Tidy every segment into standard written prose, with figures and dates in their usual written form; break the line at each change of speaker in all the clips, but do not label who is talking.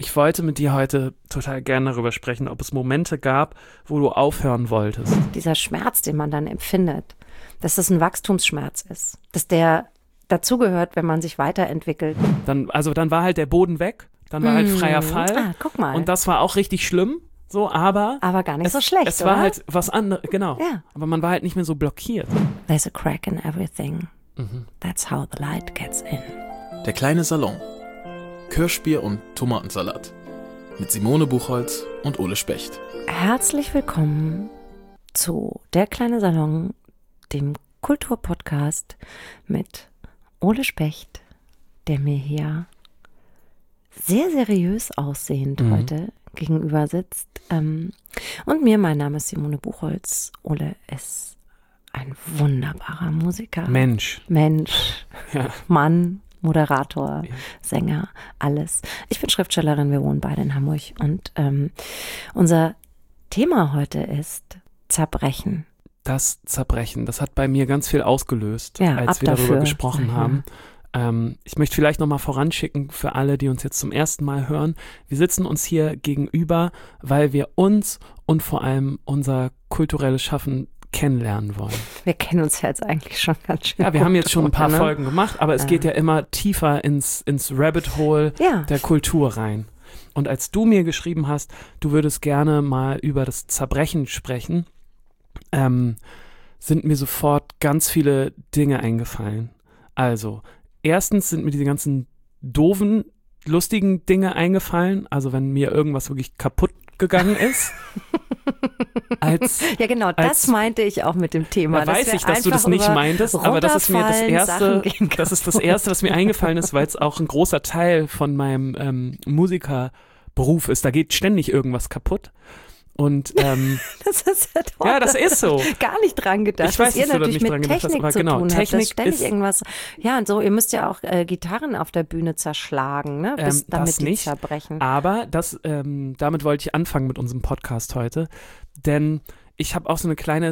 ich wollte mit dir heute total gerne darüber sprechen, ob es Momente gab, wo du aufhören wolltest.
Dieser Schmerz, den man dann empfindet, dass das ein Wachstumsschmerz ist, dass der dazugehört, wenn man sich weiterentwickelt.
Dann war halt der Boden weg, dann war halt freier Fall.
Ah, guck mal.
Und das war auch richtig schlimm, so, aber
gar nicht so schlecht,
es war
oder?
halt was anderes, genau.
Ja.
Aber man war halt nicht mehr so blockiert.
There's a crack in everything. That's how the light gets in.
Der kleine Salon. Kirschbier und Tomatensalat. Mit Simone Buchholz und Ole Specht.
Herzlich willkommen zu Der kleine Salon, dem Kulturpodcast mit Ole Specht, der mir hier sehr seriös aussehend heute gegenüber sitzt. Und mir, mein Name ist Simone Buchholz. Ole ist ein wunderbarer Musiker.
Mensch. Ja.
Mann, Moderator, Sänger, alles. Ich bin Schriftstellerin, wir wohnen beide in Hamburg. Und unser Thema heute ist Zerbrechen.
Das Zerbrechen, das hat bei mir ganz viel ausgelöst,
Ja,
als
ab
wir darüber
dafür.
gesprochen
Ja.
haben. Ich möchte vielleicht nochmal voranschicken für alle, die uns jetzt zum ersten Mal hören. Wir sitzen uns hier gegenüber, weil wir uns und vor allem unser kulturelles Schaffen kennenlernen wollen.
Wir kennen uns ja jetzt eigentlich schon ganz schön.
Ja, wir haben jetzt schon ein paar
ne?
Folgen gemacht, aber es geht ja immer tiefer ins Rabbit Hole
Ja.
der Kultur rein. Und als du mir geschrieben hast, du würdest gerne mal über das Zerbrechen sprechen, sind mir sofort ganz viele Dinge eingefallen. Also, erstens sind mir diese ganzen doofen, lustigen Dinge eingefallen, also wenn mir irgendwas wirklich kaputt gegangen ist.
Ja, genau, das meinte ich auch mit dem Thema.
Da weiß ich, dass du das nicht meintest, aber das ist mir das Erste, was mir eingefallen ist, weil es auch ein großer Teil von meinem Musikerberuf ist. Da geht ständig irgendwas kaputt. Und
Das ist ja toll.
ja, das ist so.
Gar nicht dran gedacht.
Ich weiß,
dass ihr
dass du da
natürlich
nicht dran
mit
gedacht hast,
Technik
aber
zu
genau,
tun habt,
Technik
dass ständig
ist-
irgendwas. Ja, und so, ihr müsst ja auch Gitarren auf der Bühne zerschlagen, ne?
das
Damit die
nicht.
zerbrechen.
Aber damit wollte ich anfangen mit unserem Podcast heute, denn ich habe auch so eine kleine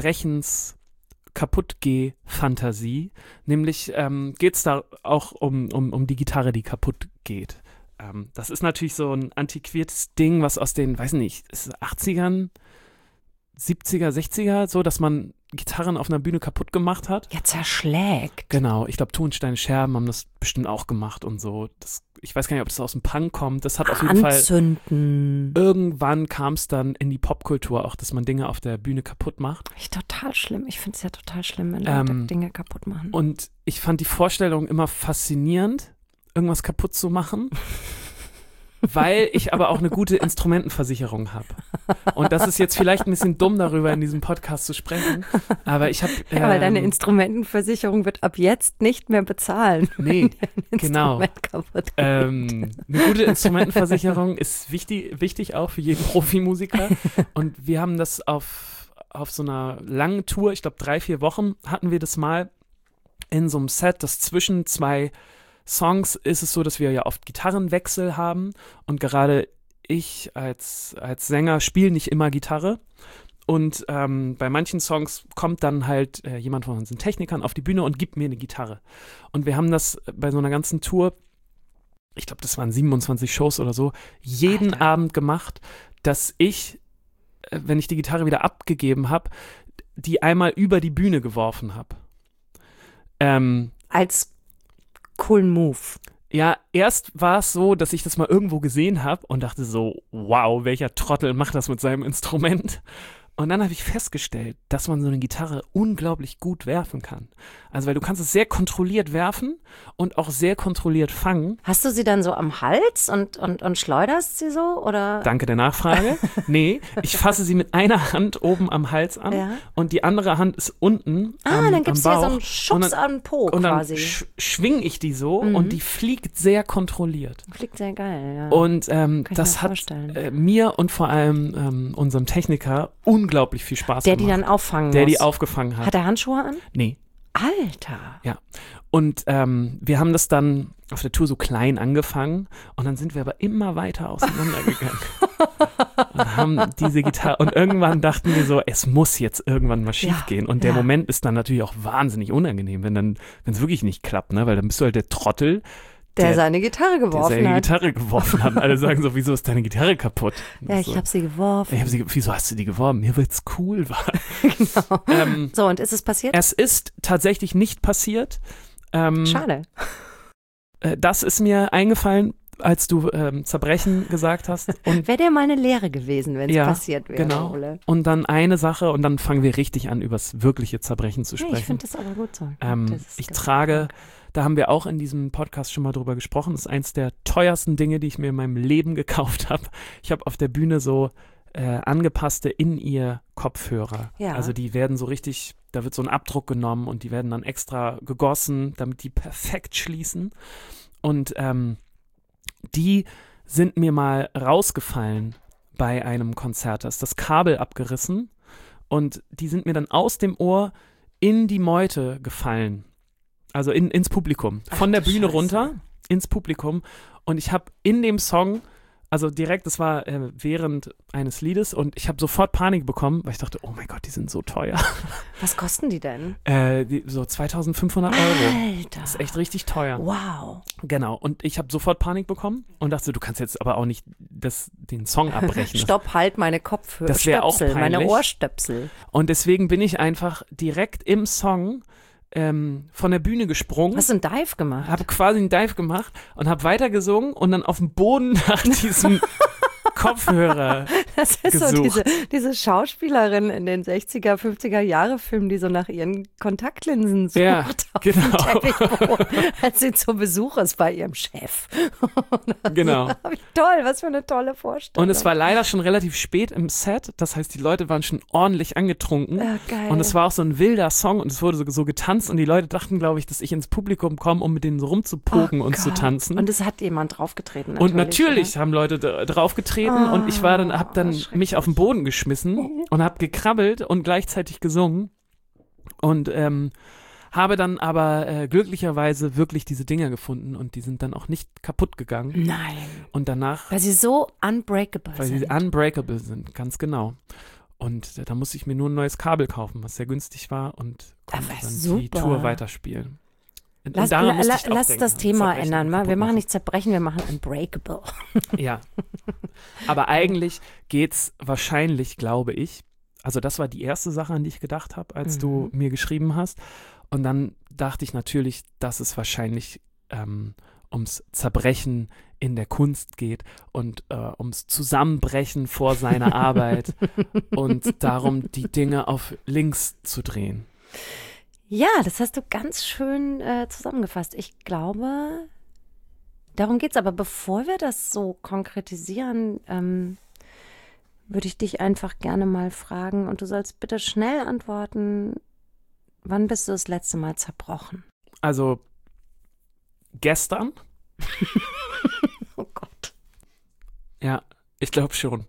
Kaputtgeh-Fantasie, nämlich geht es da auch um die Gitarre, die kaputt geht. Das ist natürlich so ein antiquiertes Ding, was aus den, weiß nicht, ist es 80ern, 70er, 60er, so, dass man Gitarren auf einer Bühne kaputt gemacht hat.
Ja, zerschlägt.
Genau, ich glaube, Tonsteine Scherben haben das bestimmt auch gemacht und so. Ich weiß gar nicht, ob das aus dem Punk kommt. Das hat auf jeden Fall,
Anzünden.
irgendwann kam es dann in die Popkultur auch, dass man Dinge auf der Bühne kaputt macht.
Total schlimm. Ich finde es ja total schlimm, wenn Leute Dinge kaputt machen.
Und ich fand die Vorstellung immer faszinierend, irgendwas kaputt zu machen, weil ich aber auch eine gute Instrumentenversicherung habe. Und das ist jetzt vielleicht ein bisschen dumm, darüber in diesem Podcast zu sprechen, aber ich habe...
Ja, weil deine Instrumentenversicherung wird ab jetzt nicht mehr bezahlen.
Nee,
wenn ein
genau.
Instrument kaputt geht.
Eine gute Instrumentenversicherung ist wichtig auch für jeden Profimusiker. Und wir haben das auf so einer langen Tour, ich glaube 3-4 Wochen hatten wir das mal in so einem Set, das zwischen zwei Songs ist es so, dass wir ja oft Gitarrenwechsel haben und gerade ich als Sänger spiele nicht immer Gitarre und bei manchen Songs kommt dann halt jemand von unseren Technikern auf die Bühne und gibt mir eine Gitarre und wir haben das bei so einer ganzen Tour, ich glaube das waren 27 Shows oder so, jeden Abend gemacht, dass ich, wenn ich die Gitarre wieder abgegeben habe, die einmal über die Bühne geworfen habe.
Als coolen Move.
Ja, erst war es so, dass ich das mal irgendwo gesehen habe und dachte so, wow, welcher Trottel macht das mit seinem Instrument? Und dann habe ich festgestellt, dass man so eine Gitarre unglaublich gut werfen kann. Also, weil du kannst es sehr kontrolliert werfen und auch sehr kontrolliert fangen.
Hast du sie dann so am Hals und schleuderst sie so? Oder?
Danke der Nachfrage. Nee, ich fasse sie mit einer Hand oben am Hals an
Ja.
und die andere Hand ist unten
Dann gibst du
am
ja so
Bauch.
einen Schubs an den Po
Und dann
quasi.
schwing ich die so und die fliegt sehr kontrolliert.
Fliegt sehr geil, ja.
Und
ich
das
mir
hat
vorstellen.
mir und vor allem unserem Techniker unglaublich viel Spaß
Der
gemacht.
die dann auffangen
Der
muss.
die aufgefangen hat.
Hat er Handschuhe an?
Nee,
Alter.
ja. Und wir haben das dann auf der Tour so klein angefangen und dann sind wir aber immer weiter auseinandergegangen. Und haben diese Gitarre und irgendwann dachten wir so, es muss jetzt irgendwann mal schief gehen. Und der
ja.
Moment ist dann natürlich auch wahnsinnig unangenehm, wenn es wirklich nicht klappt, ne? Weil dann bist du halt der Trottel,
Der seine Gitarre geworfen hat.
Und alle sagen so, wieso ist deine Gitarre kaputt?
Ja, ich habe sie geworfen.
Wieso hast du die geworfen? Mir wird's cool war.
Genau. So, und ist es passiert?
Es ist tatsächlich nicht passiert.
Schade.
Das ist mir eingefallen, als du Zerbrechen gesagt hast. Und
wäre dir mal eine Lehre gewesen, wenn es passiert wäre.
Genau.
Ole.
Und dann eine Sache und dann fangen wir richtig an, über das wirkliche Zerbrechen zu sprechen.
Ich finde das aber gut so.
Ich trage, da haben wir auch in diesem Podcast schon mal drüber gesprochen, das ist eins der teuersten Dinge, die ich mir in meinem Leben gekauft habe. Ich habe auf der Bühne so angepasste In-Ear-Kopfhörer.
Ja.
Also die werden so richtig, da wird so ein Abdruck genommen und die werden dann extra gegossen, damit die perfekt schließen. Und die sind mir mal rausgefallen bei einem Konzert. Da ist das Kabel abgerissen und die sind mir dann aus dem Ohr in die Meute gefallen. Also ins Publikum. Von der Bühne runter ins Publikum. Und ich habe in dem Song, also direkt, das war während eines Liedes und ich habe sofort Panik bekommen, weil ich dachte, oh mein Gott, die sind so teuer.
Was kosten die denn?
So 2.500 €.
Alter.
Das ist echt richtig teuer.
Wow.
Genau. Und ich habe sofort Panik bekommen und dachte, du kannst jetzt aber auch nicht den Song abbrechen.
Stopp, halt meine Kopfhörer.
Das wäre auch peinlich.
Meine Ohrstöpsel.
Und deswegen bin ich einfach direkt im Song von der Bühne gesprungen.
Hast du einen Dive gemacht?
Habe quasi einen Dive gemacht und habe weiter gesungen und dann auf dem Boden nach diesem Kopfhörer
Das ist
gesucht.
so diese Schauspielerin in den 60er, 50er Jahre Filmen, die so nach ihren Kontaktlinsen sucht.
Ja,
auf
genau.
dem Teppichboden, als sie zu Besuch ist bei ihrem Chef.
Genau.
Wie toll, was für eine tolle Vorstellung.
Und es war leider schon relativ spät im Set, das heißt, die Leute waren schon ordentlich angetrunken.
Ja, geil.
Und es war auch so ein wilder Song und es wurde so getanzt und die Leute dachten, glaube ich, dass ich ins Publikum komme, um mit denen so rumzupoken und zu tanzen.
Und es hat jemand draufgetreten.
Und natürlich haben Leute draufgetreten und ich habe dann mich auf den Boden geschmissen und habe gekrabbelt und gleichzeitig gesungen und habe dann aber glücklicherweise wirklich diese Dinger gefunden und die sind dann auch nicht kaputt gegangen.
Nein.
Und danach,
Weil sie so unbreakable
weil
sind.
sie unbreakable sind, ganz genau. Und da musste ich mir nur ein neues Kabel kaufen, was sehr günstig war und konnte
Aber
dann
super.
die Tour weiterspielen. Und
Lass
daran musste ich auch
das
denken,
Thema
Zerbrechen
ändern.
kaputt
Wir machen
machen.
nicht Zerbrechen, wir machen Unbreakable.
Ja. Aber eigentlich geht's wahrscheinlich, glaube ich, also das war die erste Sache, an die ich gedacht habe, als du mir geschrieben hast. Und dann dachte ich natürlich, dass es wahrscheinlich ums Zerbrechen in der Kunst geht und ums Zusammenbrechen vor seiner Arbeit und darum, die Dinge auf links zu drehen.
Ja, das hast du ganz schön zusammengefasst. Ich glaube, darum geht's. Aber bevor wir das so konkretisieren, würde ich dich einfach gerne mal fragen und du sollst bitte schnell antworten, wann bist du das letzte Mal zerbrochen?
Also gestern?
Oh Gott.
Ja, ich glaube schon.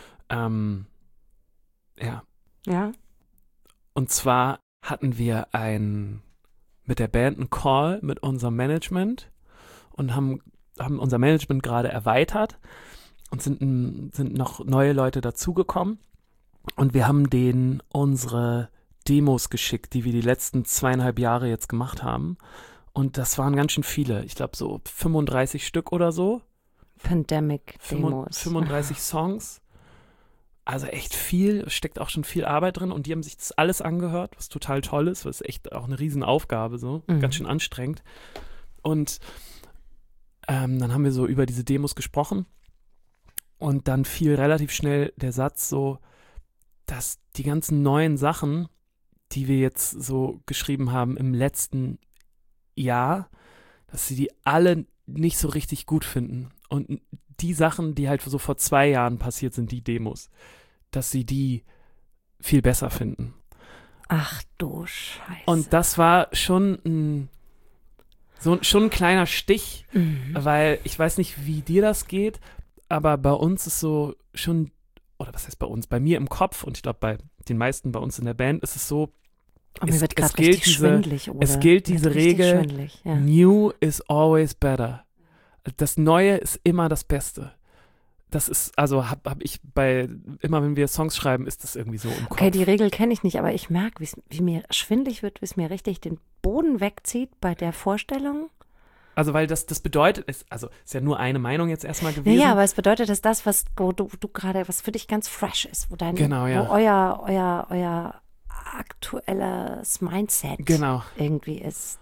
Ja.
Ja?
Und zwar hatten wir mit der Band einen Call mit unserem Management und haben unser Management gerade erweitert und sind noch neue Leute dazugekommen und wir haben denen unsere Demos geschickt, die wir die letzten 2,5 Jahre jetzt gemacht haben und das waren ganz schön viele, ich glaube so 35 Stück oder so.
Pandemic-Demos.
35 Songs. Also echt viel, steckt auch schon viel Arbeit drin und die haben sich das alles angehört, was total toll ist, was echt auch eine Riesenaufgabe, so, ganz schön anstrengend. Und dann haben wir so über diese Demos gesprochen und dann fiel relativ schnell der Satz so, dass die ganzen neuen Sachen, die wir jetzt so geschrieben haben im letzten Jahr, dass sie die alle nicht so richtig gut finden. Und die Sachen, die halt so vor 2 Jahren passiert sind, die Demos, dass sie die viel besser finden.
Ach du Scheiße.
Und das war schon ein kleiner Stich, weil ich weiß nicht, wie dir das geht, aber bei uns ist so schon, oder was heißt bei uns, bei mir im Kopf und ich glaube bei den meisten bei uns in der Band ist es so,
mir wird gerade richtig schwindelig, oder?
Es gilt diese Regel,
ja.
New is always better. Das Neue ist immer das Beste. Das ist, also hab ich immer wenn wir Songs schreiben, ist das irgendwie so im Kopf.
Okay, die Regel kenne ich nicht, aber ich merke, wie mir schwindelig wird, wie es mir richtig den Boden wegzieht bei der Vorstellung,
Also weil das bedeutet, ist ja nur eine Meinung jetzt erstmal gewesen.
Ja, aber es bedeutet, dass das, was du gerade, was für dich ganz fresh ist, wo
Genau,
wo euer aktuelles Mindset
Genau.
irgendwie ist,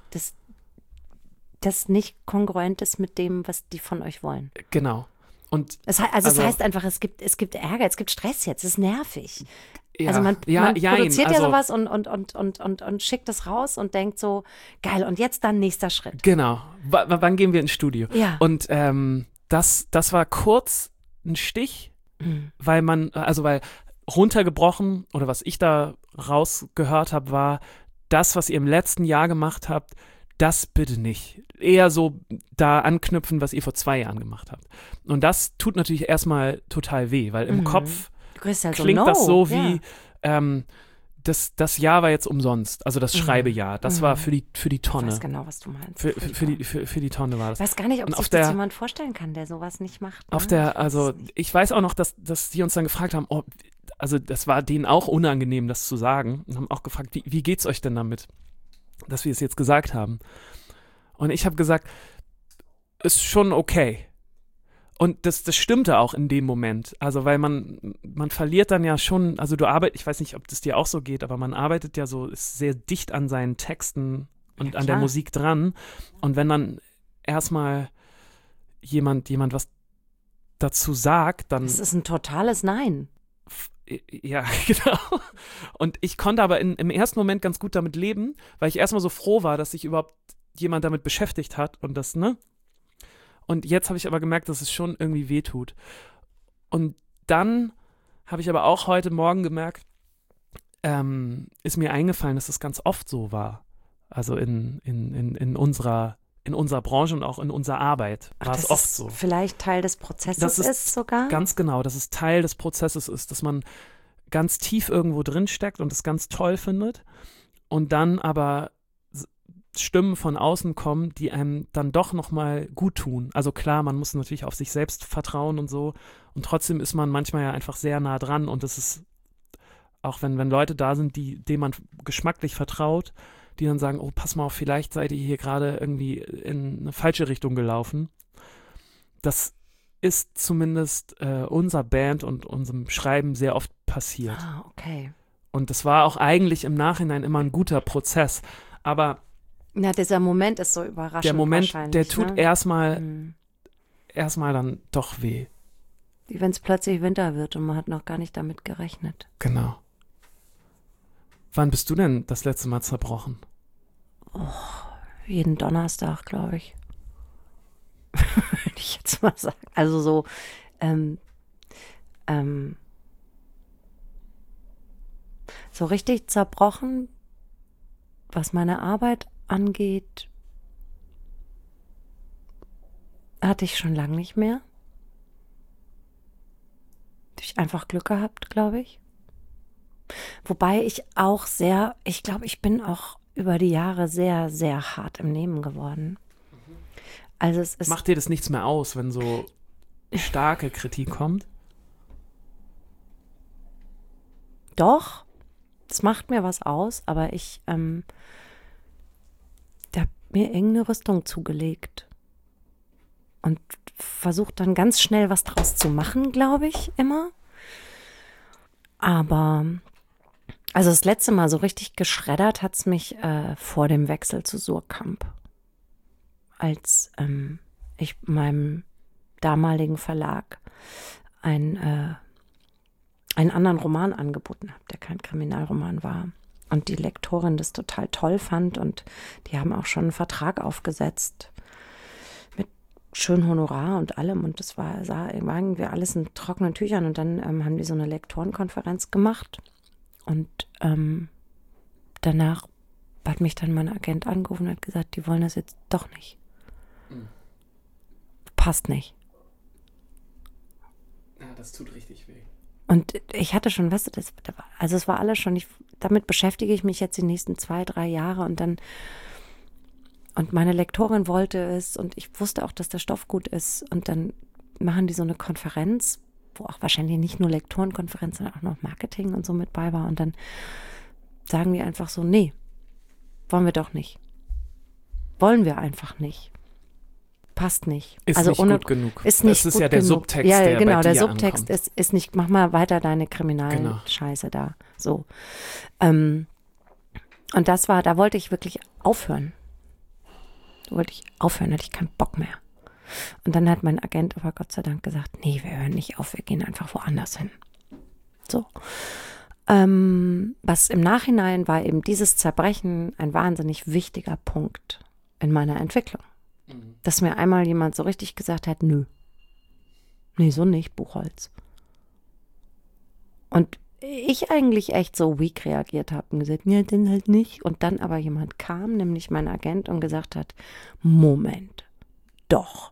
das nicht kongruent ist mit dem, was die von euch wollen.
Genau. Und
Es heißt einfach, es gibt Ärger, es gibt Stress jetzt, es ist nervig.
ja,
Also man produziert ja
also,
sowas und schickt es raus und denkt so, geil, und jetzt dann nächster Schritt.
Genau. Wann gehen wir ins Studio?
Ja.
Und das war kurz ein Stich, weil runtergebrochen oder was ich da rausgehört habe, war, das, was ihr im letzten Jahr gemacht habt, das bitte nicht. Eher so da anknüpfen, was ihr vor 2 Jahren gemacht habt. Und das tut natürlich erstmal total weh, weil im Kopf
Du kriegst halt
klingt
so,
das so
ja.
wie, das Jahr war jetzt umsonst, also das Schreibejahr, das war für die
Ich
Tonne.
weiß genau, was du meinst.
Für die Tonne war das.
Ich weiß gar nicht, ob
Und
sich das jemand vorstellen kann, der sowas nicht macht. Ne?
Ich weiß auch noch, dass die uns dann gefragt haben, also das war denen auch unangenehm, das zu sagen, und haben auch gefragt, wie geht's euch denn damit, dass wir es jetzt gesagt haben? Und ich habe gesagt, ist schon okay. Und das stimmte auch in dem Moment. Also, weil man verliert dann ja schon, also ich weiß nicht, ob das dir auch so geht, aber man arbeitet ja so, ist sehr dicht an seinen Texten und an der Musik dran. Und wenn dann erstmal jemand was dazu sagt, dann.
Das ist ein totales Nein.
Ja, genau. Und ich konnte aber im ersten Moment ganz gut damit leben, weil ich erstmal so froh war, dass sich überhaupt jemand damit beschäftigt hat und das, ne? Und jetzt habe ich aber gemerkt, dass es schon irgendwie wehtut. Und dann habe ich aber auch heute Morgen gemerkt, ist mir eingefallen, dass das ganz oft so war. Also in unserer Branche und auch in unserer Arbeit war es oft so.
Vielleicht Teil des Prozesses ist sogar?
Ganz genau, dass es Teil des Prozesses ist, dass man ganz tief irgendwo drin steckt und es ganz toll findet und dann aber Stimmen von außen kommen, die einem dann doch nochmal gut tun. Also klar, man muss natürlich auf sich selbst vertrauen und so und trotzdem ist man manchmal ja einfach sehr nah dran und es ist, auch wenn Leute da sind, denen man geschmacklich vertraut, die dann sagen, oh, pass mal auf, vielleicht seid ihr hier gerade irgendwie in eine falsche Richtung gelaufen. Das ist zumindest unserer Band und unserem Schreiben sehr oft passiert.
Ah, okay.
Und das war auch eigentlich im Nachhinein immer ein guter Prozess, aber
na, dieser Moment ist so überraschend.
Der Moment, der tut
ne?
erstmal dann doch weh.
Wie wenn es plötzlich Winter wird und man hat noch gar nicht damit gerechnet.
Genau. Wann bist du denn das letzte Mal zerbrochen?
Oh, jeden Donnerstag, glaube ich. Würde ich jetzt mal sagen. Also so, so richtig zerbrochen, was meine Arbeit angeht, hatte ich schon lange nicht mehr. Habe ich einfach Glück gehabt, glaube ich. Wobei ich glaube, ich bin auch über die Jahre sehr, sehr hart im Nehmen geworden. Also es ist.
Macht dir das nichts mehr aus, wenn so starke Kritik kommt?
Doch, es macht mir was aus, aber ich habe mir irgendeine Rüstung zugelegt und versucht dann ganz schnell was draus zu machen, glaube ich, immer. Aber also das letzte Mal so richtig geschreddert hat es mich vor dem Wechsel zu Surkamp, als ich meinem damaligen Verlag einen anderen Roman angeboten habe, der kein Kriminalroman war. Und die Lektorin das total toll fand und die haben auch schon einen Vertrag aufgesetzt mit schön Honorar und allem und das sah irgendwie alles in trockenen Tüchern und dann haben die so eine Lektorenkonferenz gemacht und danach hat mich dann mein Agent angerufen und hat gesagt, die wollen das jetzt doch nicht. Passt nicht.
Ja, das tut richtig weh.
Und ich hatte schon, weißt du, es war alles schon, damit beschäftige ich mich jetzt die nächsten 2-3 Jahre und meine Lektorin wollte es und ich wusste auch, dass der Stoff gut ist und dann machen die so eine Konferenz, wo auch wahrscheinlich nicht nur Lektorenkonferenz, sondern auch noch Marketing und so mit bei war und dann sagen die einfach so, nee, wollen wir doch nicht. Wollen wir einfach nicht. passt nicht.
Ist
also
nicht
ohne,
gut genug.
Ist nicht
das ist
gut
ja der
genug.
Subtext,
ja,
der
genau,
bei
der
dir
Subtext
ankommt.
ist nicht, mach mal weiter deine kriminalen
Genau.
Scheiße da. So. Und da wollte ich wirklich aufhören. Hatte ich keinen Bock mehr. Und dann hat mein Agent aber Gott sei Dank gesagt, nee, wir hören nicht auf, wir gehen einfach woanders hin. So. Was im Nachhinein war eben dieses Zerbrechen ein wahnsinnig wichtiger Punkt in meiner Entwicklung. Dass mir einmal jemand so richtig gesagt hat, nö. Nee, so nicht, Buchholz. Und ich eigentlich echt so weak reagiert habe und gesagt, ja, dann halt nicht. Und dann aber jemand kam, nämlich mein Agent, und gesagt hat, Moment, doch.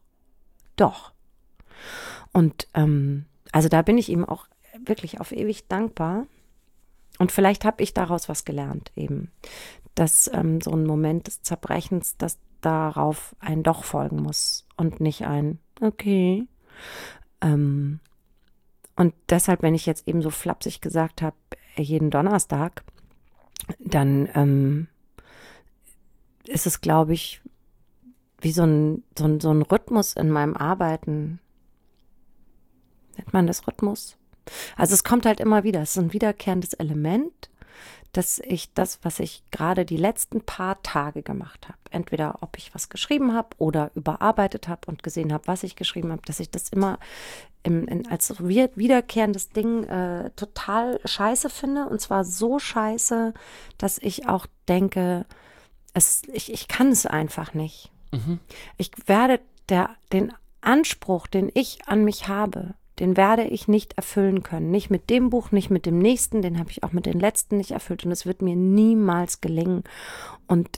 Und also da bin ich ihm auch wirklich auf ewig dankbar. Und vielleicht habe ich daraus was gelernt eben, dass so ein Moment des Zerbrechens, dass darauf ein Doch folgen muss und nicht ein Okay. Und deshalb, wenn ich jetzt eben so flapsig gesagt habe, jeden Donnerstag, dann ist es, glaube ich, wie so ein Rhythmus in meinem Arbeiten. Nennt man das Rhythmus? Also es kommt halt immer wieder, es ist ein wiederkehrendes Element, dass ich das, was ich gerade die letzten paar Tage gemacht habe, entweder ob ich was geschrieben habe oder überarbeitet habe und gesehen habe, was ich geschrieben habe, dass ich das immer als wiederkehrendes Ding total scheiße finde, und zwar so scheiße, dass ich auch denke, ich kann es einfach nicht. Ich werde den Anspruch, den ich an mich habe, den werde ich nicht erfüllen können. Nicht mit dem Buch, nicht mit dem nächsten, den habe ich auch mit den letzten nicht erfüllt, und es wird mir niemals gelingen. Und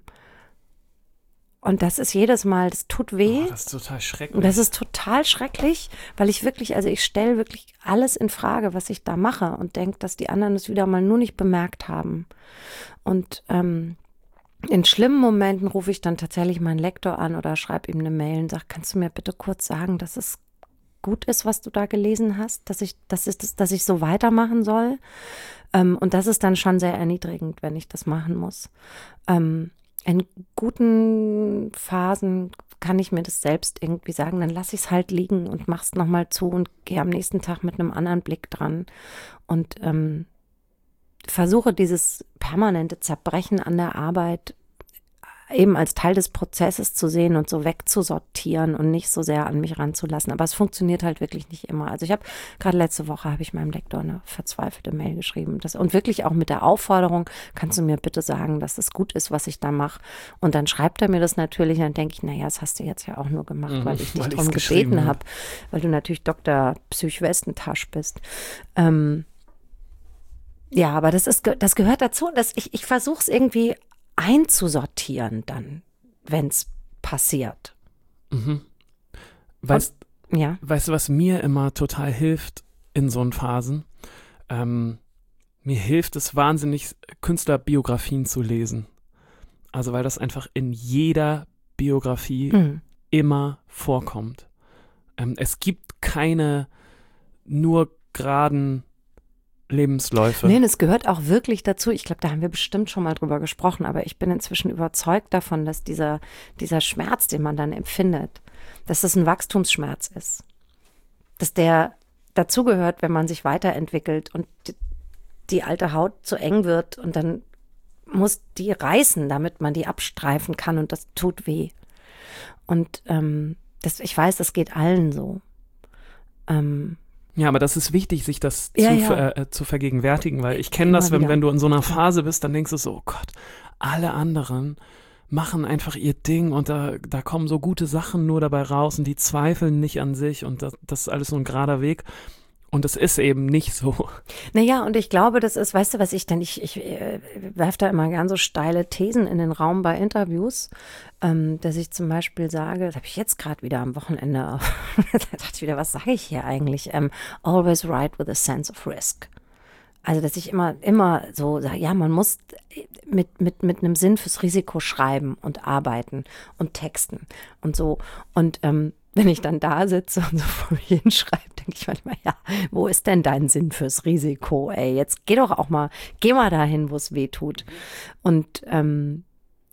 das ist jedes Mal, das tut weh.
Das ist total schrecklich.
Und das ist total schrecklich, weil ich stelle wirklich alles in Frage, was ich da mache, und denke, dass die anderen es wieder mal nur nicht bemerkt haben. Und in schlimmen Momenten rufe ich dann tatsächlich meinen Lektor an oder schreibe ihm eine Mail und sage, kannst du mir bitte kurz sagen, dass es gut ist, was du da gelesen hast, dass ich so weitermachen soll. Und das ist dann schon sehr erniedrigend, wenn ich das machen muss. In guten Phasen kann ich mir das selbst irgendwie sagen, dann lasse ich es halt liegen und mache es nochmal zu und gehe am nächsten Tag mit einem anderen Blick dran und versuche dieses permanente Zerbrechen an der Arbeit eben als Teil des Prozesses zu sehen und so wegzusortieren und nicht so sehr an mich ranzulassen. Aber es funktioniert halt wirklich nicht immer. Also ich habe gerade letzte Woche habe ich meinem Lektor eine verzweifelte Mail geschrieben und wirklich auch mit der Aufforderung, kannst du mir bitte sagen, dass es gut ist, was ich da mache? Und dann schreibt er mir das natürlich, und dann denke ich, naja, das hast du jetzt ja auch nur gemacht, weil ich dich darum gebeten habe, weil du natürlich Dr. Psych-Westentasch bist. Ja, aber das gehört dazu, dass ich versuche es irgendwie einzusortieren dann, wenn es passiert.
Weißt du, was mir immer total hilft in so Phasen? Mir hilft es wahnsinnig, Künstlerbiografien zu lesen. Also weil das einfach in jeder Biografie immer vorkommt. Es gibt keine nur geraden Lebensläufe.
Nee, es gehört auch wirklich dazu. Ich glaube, da haben wir bestimmt schon mal drüber gesprochen, aber ich bin inzwischen überzeugt davon, dass dieser Schmerz, den man dann empfindet, dass das ein Wachstumsschmerz ist. Dass der dazugehört, wenn man sich weiterentwickelt und die alte Haut zu eng wird, und dann muss die reißen, damit man die abstreifen kann, und das tut weh. Und ich weiß, das geht allen so.
Ja, aber das ist wichtig, sich das zu vergegenwärtigen, weil ich kenne das, wenn du in so einer Phase bist, dann denkst du so, oh Gott, alle anderen machen einfach ihr Ding und da kommen so gute Sachen nur dabei raus und die zweifeln nicht an sich, und das ist alles so ein gerader Weg. Und das ist eben nicht so.
Naja, und ich glaube, das ist, weißt du, was ich werfe da immer gern so steile Thesen in den Raum bei Interviews, dass ich zum Beispiel sage, das habe ich jetzt gerade wieder am Wochenende, da dachte ich wieder, was sage ich hier eigentlich? Always write with a sense of risk. Also, dass ich immer so sage, ja, man muss mit einem Sinn fürs Risiko schreiben und arbeiten und texten und so. Und wenn ich dann da sitze und so vor mir hinschreibe, denke ich manchmal, ja, wo ist denn dein Sinn fürs Risiko? Ey, jetzt geh mal dahin, wo es weh tut. Und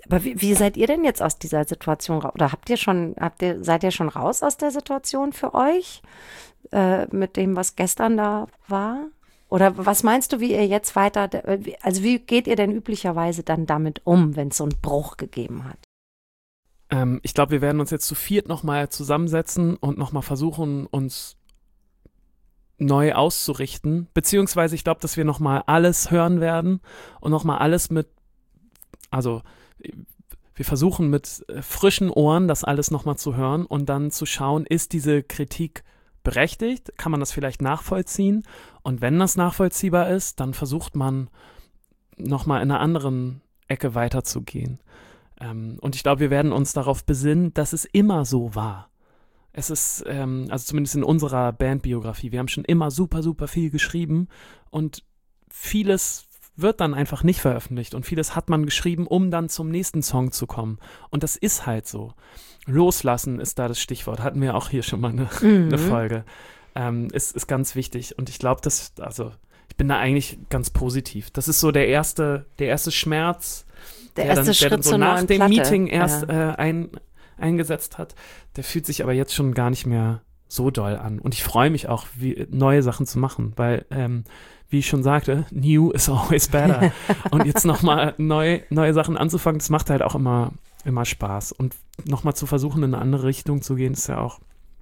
Aber wie seid ihr denn jetzt aus dieser Situation raus? Oder seid ihr schon raus aus der Situation für euch? Mit dem, was gestern da war? Oder was meinst du, wie ihr jetzt weiter, also wie geht ihr denn üblicherweise dann damit um, wenn es so einen Bruch gegeben hat?
Ich glaube, wir werden uns jetzt zu viert nochmal zusammensetzen und nochmal versuchen, uns neu auszurichten. Beziehungsweise ich glaube, dass wir nochmal alles hören werden und nochmal alles also wir versuchen mit frischen Ohren das alles nochmal zu hören und dann zu schauen, ist diese Kritik berechtigt? Kann man das vielleicht nachvollziehen? Und wenn das nachvollziehbar ist, dann versucht man nochmal in einer anderen Ecke weiterzugehen. Und ich glaube, wir werden uns darauf besinnen, dass es immer so war. Es ist, also zumindest in unserer Bandbiografie, wir haben schon immer super, super viel geschrieben und vieles wird dann einfach nicht veröffentlicht und vieles hat man geschrieben, um dann zum nächsten Song zu kommen. Und das ist halt so. Loslassen ist da das Stichwort. Hatten wir auch hier schon mal eine Folge. Ist ganz wichtig. Und ich glaube, ich bin da eigentlich ganz positiv. Das ist so der erste Schmerz,
der erste Schritt
dann so
zur
nach
neuen
dem
Platte.
Meeting erst eingesetzt hat. Der fühlt sich aber jetzt schon gar nicht mehr so doll an. Und ich freue mich auch, neue Sachen zu machen, weil wie ich schon sagte, new is always better. Und jetzt nochmal neue Sachen anzufangen, das macht halt auch immer Spaß. Und nochmal zu versuchen, in eine andere Richtung zu gehen, ist ja auch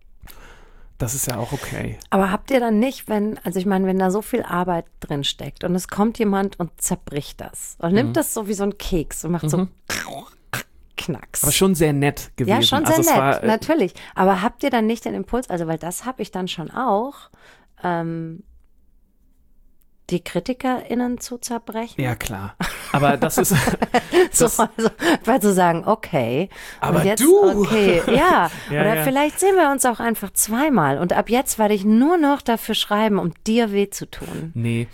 okay.
Aber habt ihr dann nicht, wenn da so viel Arbeit drin steckt und es kommt jemand und zerbricht das und nimmt das so wie so ein Keks und macht so Knacks.
Aber schon sehr nett gewesen.
Ja, schon sehr
also
nett,
war,
natürlich. Aber habt ihr dann nicht den Impuls, also weil das habe ich dann schon auch, die KritikerInnen zu zerbrechen?
Ja, klar. Aber das ist
weil zu sagen, okay.
Aber
und jetzt,
du!
Okay, ja.
Ja,
Oder
ja.
vielleicht sehen wir uns auch einfach zweimal. Und ab jetzt werde ich nur noch dafür schreiben, um dir weh zu tun.
Nee,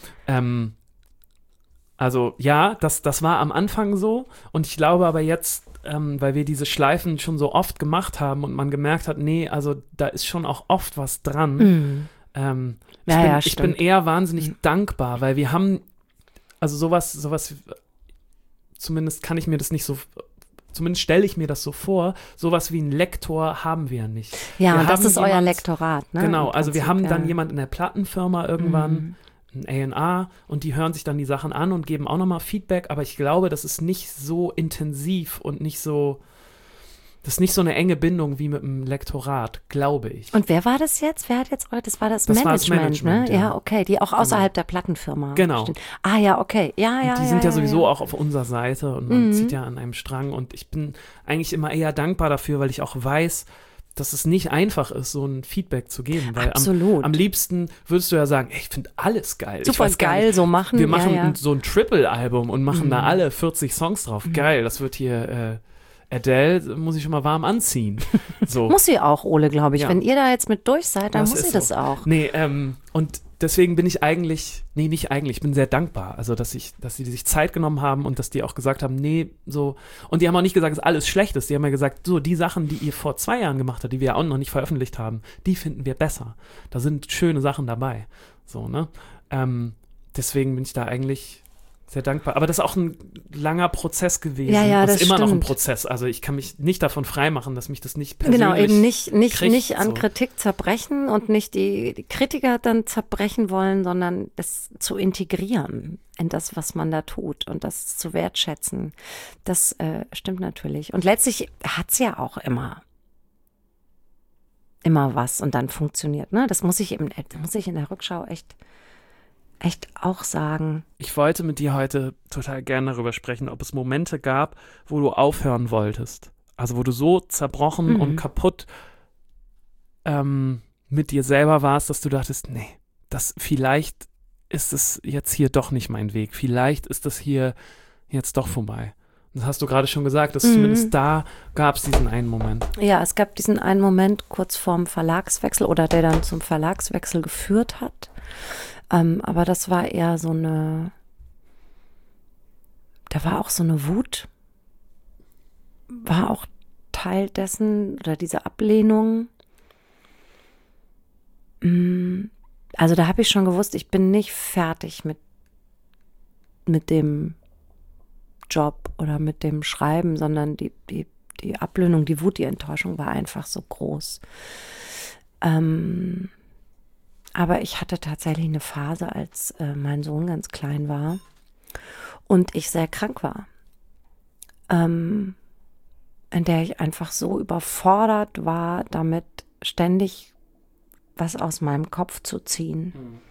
also ja, das war am Anfang so und ich glaube aber jetzt, weil wir diese Schleifen schon so oft gemacht haben und man gemerkt hat, nee, also da ist schon auch oft was dran. Ich bin eher wahnsinnig dankbar, weil wir haben, also sowas, zumindest kann ich mir das nicht so, zumindest stelle ich mir das so vor, sowas wie ein Lektor haben wir nicht.
Ja,
wir
und das
haben
ist euer Lektorat, ne?
Genau,
Im
also wir
Prinzip,
haben dann jemand in der Plattenfirma irgendwann, ein A&R, und die hören sich dann die Sachen an und geben auch nochmal Feedback, aber ich glaube, das ist nicht so intensiv und nicht so, das ist nicht so eine enge Bindung wie mit dem Lektorat, glaube ich.
Und wer war das jetzt? Das war das
Das war
Management,
das Management,
ne?
ja.
Ja, okay, die auch außerhalb der Plattenfirma
Genau.
stehen. Ah ja, okay. Ja,
Und die sind ja sowieso auch auf unserer Seite und man zieht ja an einem Strang und ich bin eigentlich immer eher dankbar dafür, weil ich auch weiß, dass es nicht einfach ist, so ein Feedback zu geben. Weil
Absolut.
am liebsten würdest du ja sagen, ey, ich finde alles geil.
Super
ich weiß gar
geil,
nicht,
so machen.
wir machen
ja.
so ein Triple-Album und machen da alle 40 Songs drauf. Geil, das wird hier Adele, muss ich schon mal warm anziehen. So.
Muss sie auch, Ole, glaube ich.
Ja.
Wenn ihr da jetzt mit durch seid, dann
Das
muss
ist
sie das
so.
auch.
Nee, und deswegen bin ich ich bin sehr dankbar, also dass sie sich Zeit genommen haben und dass die auch gesagt haben, nee, so, und die haben auch nicht gesagt, dass alles schlecht ist, die haben ja gesagt, so, die Sachen, die ihr vor 2 Jahren gemacht habt, die wir auch noch nicht veröffentlicht haben, die finden wir besser. Da sind schöne Sachen dabei, so, ne, deswegen bin ich da eigentlich sehr dankbar. Aber das ist auch ein langer Prozess gewesen.
Ja,
das
das
ist immer noch ein
stimmt.
Prozess. Also ich kann mich nicht davon freimachen, dass mich das nicht persönlich
Genau, eben nicht an
so.
Kritik zerbrechen und nicht die Kritiker dann zerbrechen wollen, sondern es zu integrieren in das, was man da tut und das zu wertschätzen. Das stimmt natürlich. Und letztlich hat es ja auch immer was und dann funktioniert. Ne? Das muss ich in der Rückschau echt auch sagen.
Ich wollte mit dir heute total gerne darüber sprechen, ob es Momente gab, wo du aufhören wolltest. Also wo du so zerbrochen und kaputt mit dir selber warst, dass du dachtest, nee, vielleicht ist es jetzt hier doch nicht mein Weg. Vielleicht ist das hier jetzt doch vorbei. Das hast du gerade schon gesagt, dass zumindest da gab es diesen einen Moment.
Ja, es gab diesen einen Moment kurz vorm Verlagswechsel oder der dann zum Verlagswechsel geführt hat. Aber das war eher da war auch so eine Wut, war auch Teil dessen oder diese Ablehnung. Also da habe ich schon gewusst, ich bin nicht fertig mit dem Job oder mit dem Schreiben, sondern die Ablöhnung, die Wut, die Enttäuschung war einfach so groß. Aber ich hatte tatsächlich eine Phase, als mein Sohn ganz klein war und ich sehr krank war, in der ich einfach so überfordert war, damit ständig was aus meinem Kopf zu ziehen,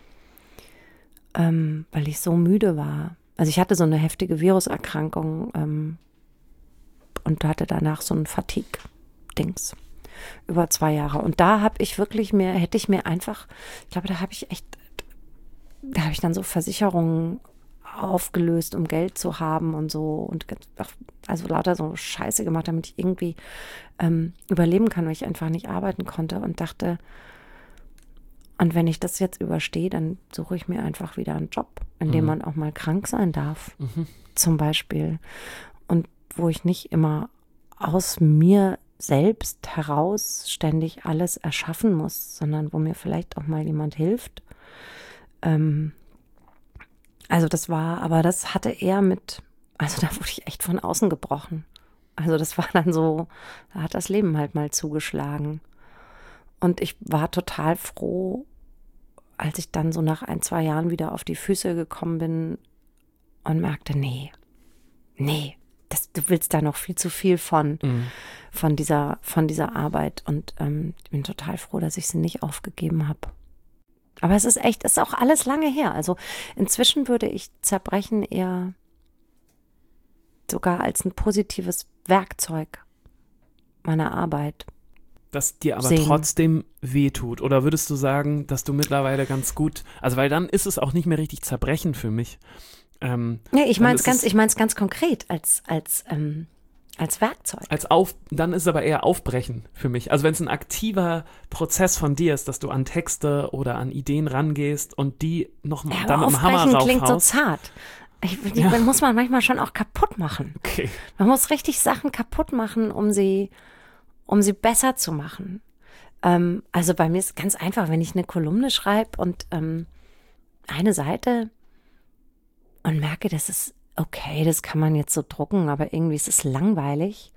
weil ich so müde war. Also ich hatte so eine heftige Viruserkrankung und hatte danach so ein Fatigue-Dings über 2 Jahre. Und da habe ich wirklich hätte ich mir einfach, ich glaube, da habe ich dann so Versicherungen aufgelöst, um Geld zu haben und so und also lauter so Scheiße gemacht, damit ich irgendwie überleben kann, weil ich einfach nicht arbeiten konnte und dachte, und wenn ich das jetzt überstehe, dann suche ich mir einfach wieder einen Job, in dem man auch mal krank sein darf, zum Beispiel. Und wo ich nicht immer aus mir selbst heraus ständig alles erschaffen muss, sondern wo mir vielleicht auch mal jemand hilft. Also das hatte eher also da wurde ich echt von außen gebrochen. Also das war dann so, da hat das Leben halt mal zugeschlagen. Und ich war total froh, als ich dann so nach 1-2 Jahren wieder auf die Füße gekommen bin und merkte, nee, du willst da noch viel zu viel von dieser Arbeit. Und ich bin total froh, dass ich sie nicht aufgegeben habe. Aber es ist auch alles lange her. Also inzwischen würde ich Zerbrechen eher sogar als ein positives Werkzeug meiner Arbeit
das dir aber
sehen.
trotzdem wehtut? Oder würdest du sagen, dass du mittlerweile ganz gut, also weil dann ist es auch nicht mehr richtig Zerbrechen für mich.
Nee, ich meine es ganz konkret als Werkzeug.
Dann ist es aber eher Aufbrechen für mich. Also wenn es ein aktiver Prozess von dir ist, dass du an Texte oder an Ideen rangehst und die nochmal da mit dem Hammer raufhaust.
Klingt so zart. Die muss man manchmal schon auch kaputt machen.
Okay.
Man muss richtig Sachen kaputt machen, um sie besser zu machen. Also bei mir ist es ganz einfach, wenn ich eine Kolumne schreibe und eine Seite und merke, das ist okay, das kann man jetzt so drucken, aber irgendwie ist es langweilig,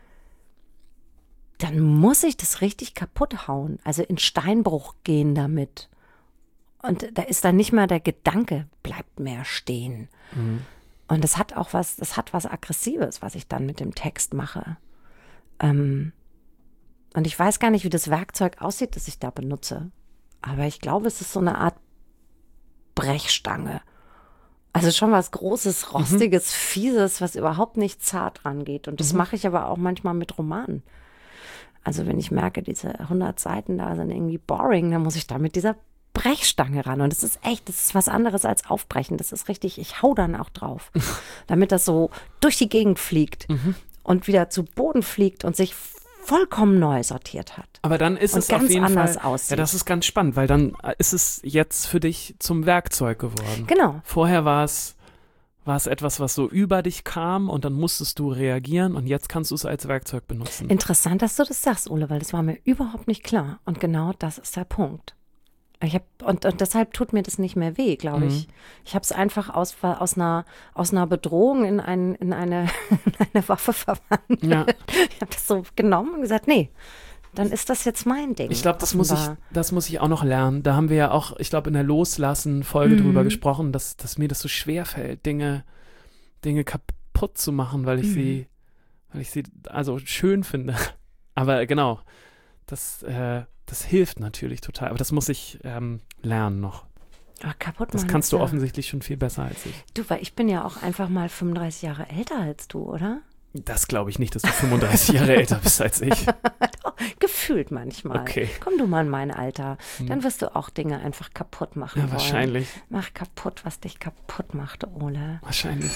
dann muss ich das richtig kaputt hauen, also in Steinbruch gehen damit. Und da ist dann nicht mal der Gedanke, bleibt mehr stehen. Und das hat was Aggressives, was ich dann mit dem Text mache. Und ich weiß gar nicht, wie das Werkzeug aussieht, das ich da benutze. Aber ich glaube, es ist so eine Art Brechstange. Also schon was Großes, Rostiges, Fieses, was überhaupt nicht zart rangeht. Und das mache ich aber auch manchmal mit Romanen. Also wenn ich merke, diese 100 Seiten da sind irgendwie boring, dann muss ich da mit dieser Brechstange ran. Und das ist was anderes als Aufbrechen. Das ist richtig, ich hau dann auch drauf. Damit das so durch die Gegend fliegt und wieder zu Boden fliegt und sich vollkommen neu sortiert hat.
Aber dann ist es
ganz
auf jeden
anders
Fall,
aussieht.
ja, das ist ganz spannend, weil dann ist es jetzt für dich zum Werkzeug geworden.
Genau.
Vorher war es etwas, was so über dich kam und dann musstest du reagieren und jetzt kannst du es als Werkzeug benutzen.
Interessant, dass du das sagst, Ole, weil das war mir überhaupt nicht klar. Und genau das ist der Punkt. Und deshalb ttut mir das nicht mehr weh, glaube ich. Ich habe es einfach aus einer Bedrohung in eine Waffe verwandelt. Ja. Ich habe das so genommen und gesagt, nee, dann ist das jetzt mein Ding.
Ich glaube, das muss ich auch noch lernen. Da haben wir ja auch, ich glaube, in der Loslassen-Folge drüber gesprochen, dass mir das so schwer fällt, Dinge kaputt zu machen, weil ich sie also schön finde. Aber genau, das hilft natürlich total. Aber das muss ich lernen noch.
Aber kaputt machen.
Das kannst du offensichtlich schon viel besser als ich.
Du, weil ich bin ja auch einfach mal 35 Jahre älter als du, oder?
Das glaube ich nicht, dass du 35 Jahre älter bist als ich.
Gefühlt manchmal.
Okay.
Komm du mal in mein Alter. Dann wirst du auch Dinge einfach kaputt machen wollen.
Wahrscheinlich.
Mach kaputt, was dich kaputt macht, Ole.
Wahrscheinlich.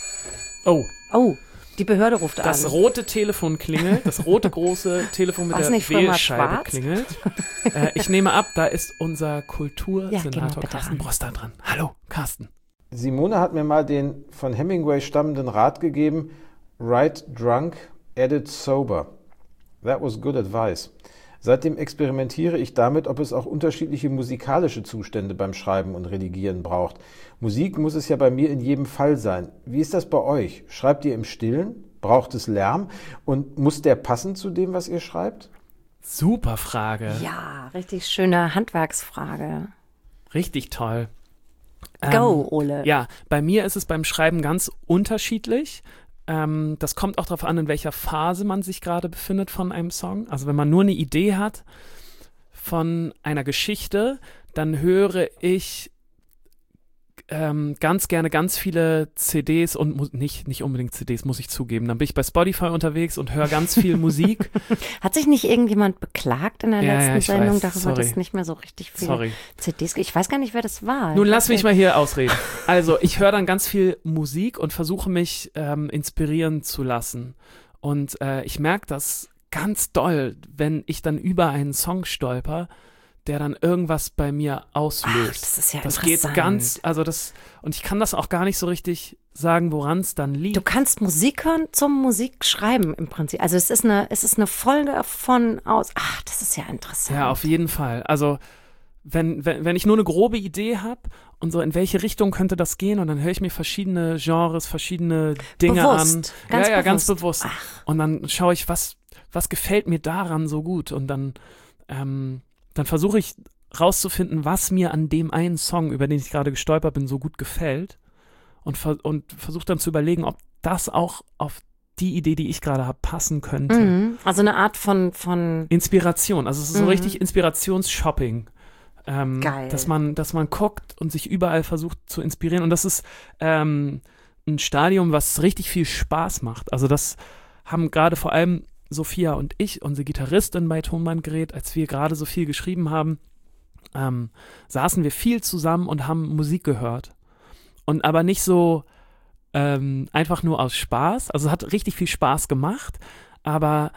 Oh, die Behörde ruft an.
Das rote Telefon klingelt, das rote große Telefon mit der Wählscheibe klingelt. Ich nehme ab, da ist unser Kultursenator Carsten Broster dran. Hallo, Carsten.
Simone hat mir mal den von Hemingway stammenden Rat gegeben, write drunk, edit sober. That was good advice. Seitdem experimentiere ich damit, ob es auch unterschiedliche musikalische Zustände beim Schreiben und Redigieren braucht. Musik muss es ja bei mir in jedem Fall sein. Wie ist das bei euch? Schreibt ihr im Stillen? Braucht es Lärm? Und muss der passen zu dem, was ihr schreibt?
Super Frage.
Ja, richtig schöne Handwerksfrage.
Richtig toll.
Go, Ole.
Ja, bei mir ist es beim Schreiben ganz unterschiedlich. Das kommt auch darauf an, in welcher Phase man sich gerade befindet von einem Song. Also wenn man nur eine Idee hat von einer Geschichte, dann höre ich ganz gerne ganz viele CDs und nicht unbedingt CDs, muss ich zugeben. Dann bin ich bei Spotify unterwegs und höre ganz viel Musik.
Hat sich nicht irgendjemand beklagt in der letzten
ich
Sendung
weiß.
darüber,
Sorry.
dass nicht mehr so richtig viele CDs? Ich weiß gar nicht, wer das war.
Nun lass mich mal hier ausreden. Also ich höre dann ganz viel Musik und versuche mich inspirieren zu lassen. Und ich merke das ganz doll, wenn ich dann über einen Song stolper, der dann irgendwas bei mir auslöst.
Ach, das ist ja
das
interessant.
geht ganz, und ich kann das auch gar nicht so richtig sagen, woran es dann liegt.
Du kannst Musik hören zum Musikschreiben im Prinzip. Also es ist eine Folge von aus. Ach, das ist ja interessant.
Ja, auf jeden Fall. Also wenn ich nur eine grobe Idee habe und so, in welche Richtung könnte das gehen, und dann höre ich mir verschiedene Genres, verschiedene Dinge
Bewusst,
an.
ganz
Ganz
bewusst.
bewusst.
Ach.
Und dann schaue ich, was gefällt mir daran so gut, und dann versuche ich rauszufinden, was mir an dem einen Song, über den ich gerade gestolpert bin, so gut gefällt, und versuche dann zu überlegen, ob das auch auf die Idee, die ich gerade habe, passen könnte.
Mhm. Also eine Art von
Inspiration, also es ist so richtig Inspirationsshopping.
Geil.
Dass man guckt und sich überall versucht zu inspirieren, und das ist ein Stadium, was richtig viel Spaß macht. Also das haben gerade vor allem Sophia und ich, unsere Gitarristin bei Tonbandgerät, als wir gerade so viel geschrieben haben, saßen wir viel zusammen und haben Musik gehört. Und aber nicht so einfach nur aus Spaß. Also es hat richtig viel Spaß gemacht, aber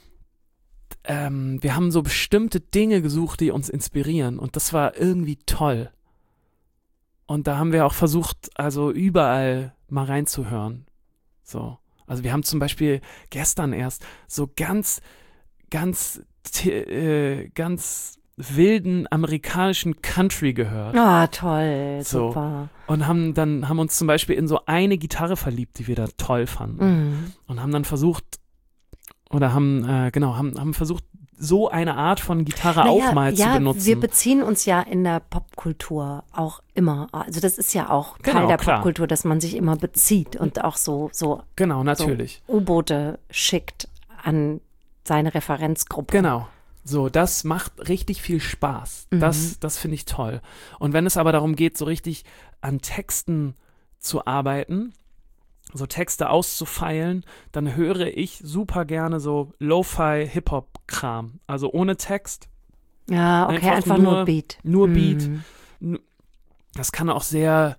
wir haben so bestimmte Dinge gesucht, die uns inspirieren, und das war irgendwie toll. Und da haben wir auch versucht, also überall mal reinzuhören. So. Also wir haben zum Beispiel gestern erst so ganz wilden amerikanischen Country gehört.
Ah, toll,
So.
super.
Und haben uns zum Beispiel in so eine Gitarre verliebt, die wir da toll fanden.
Mhm.
Und haben dann versucht, oder haben versucht, so eine Art von Gitarre auch mal zu benutzen.
Wir beziehen uns ja in der Popkultur auch immer. Also das ist ja auch Teil
Genau,
der
klar.
Popkultur, dass man sich immer bezieht und auch so
Genau, natürlich.
U-Boote schickt an seine Referenzgruppe.
Genau. So, das macht richtig viel Spaß. Das finde ich toll. Und wenn es aber darum geht, so richtig an Texten zu arbeiten, so Texte auszufeilen, dann höre ich super gerne so Lo-Fi Hip-Hop-Kram. Also ohne Text.
Ja, okay, einfach nur Beat.
Nur Beat.
Mhm.
Das kann auch sehr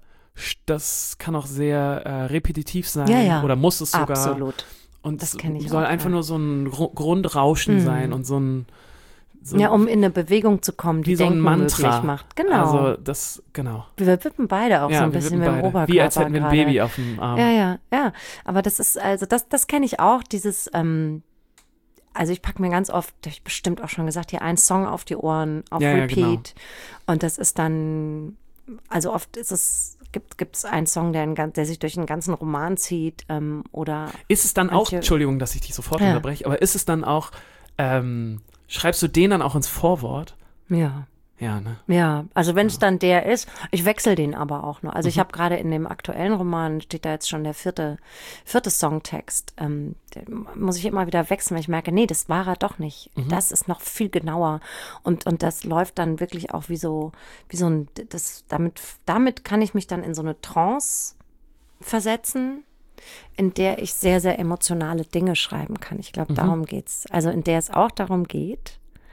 repetitiv sein,
Ja, ja.
oder muss es sogar.
Absolut.
Und
Das
es
kenn ich
soll
auch,
einfach
ja.
nur so ein Grundrauschen sein und so ein
Ja, um in eine Bewegung zu kommen, die
wie so ein
Denken
Mantra
möglich macht. Genau.
Also
wir wippen beide auch so ein
wir
bisschen
wippen
mit dem
beide.
Oberkörper
Wie als hätten wir ein
gerade.
Baby auf dem Arm.
Ja. Aber das ist, also das kenne ich auch, dieses, also ich packe mir ganz oft, das hab ich bestimmt auch schon gesagt, hier einen Song auf die Ohren, auf
Ja,
Repeat.
genau.
Und das ist dann, also oft gibt es einen Song, der sich durch einen ganzen Roman zieht, oder
Ist es dann auch,
manche-
Entschuldigung, dass ich dich sofort
Ja.
unterbreche, aber ist es dann auch, schreibst du den dann auch ins Vorwort?
ja.
Ja, ne?
Ja, also wenn es dann der ist, ich wechsle den aber auch noch. Also ich habe gerade in dem aktuellen Roman, steht da jetzt schon der vierte Songtext. Den muss ich immer wieder wechseln, weil ich merke, nee, das war er doch nicht. Das ist noch viel genauer. Und das läuft dann wirklich auch wie so ein, damit kann ich mich dann in so eine Trance versetzen, in der ich sehr, sehr emotionale Dinge schreiben kann. Ich glaube, darum geht's. Also in der es auch darum geht,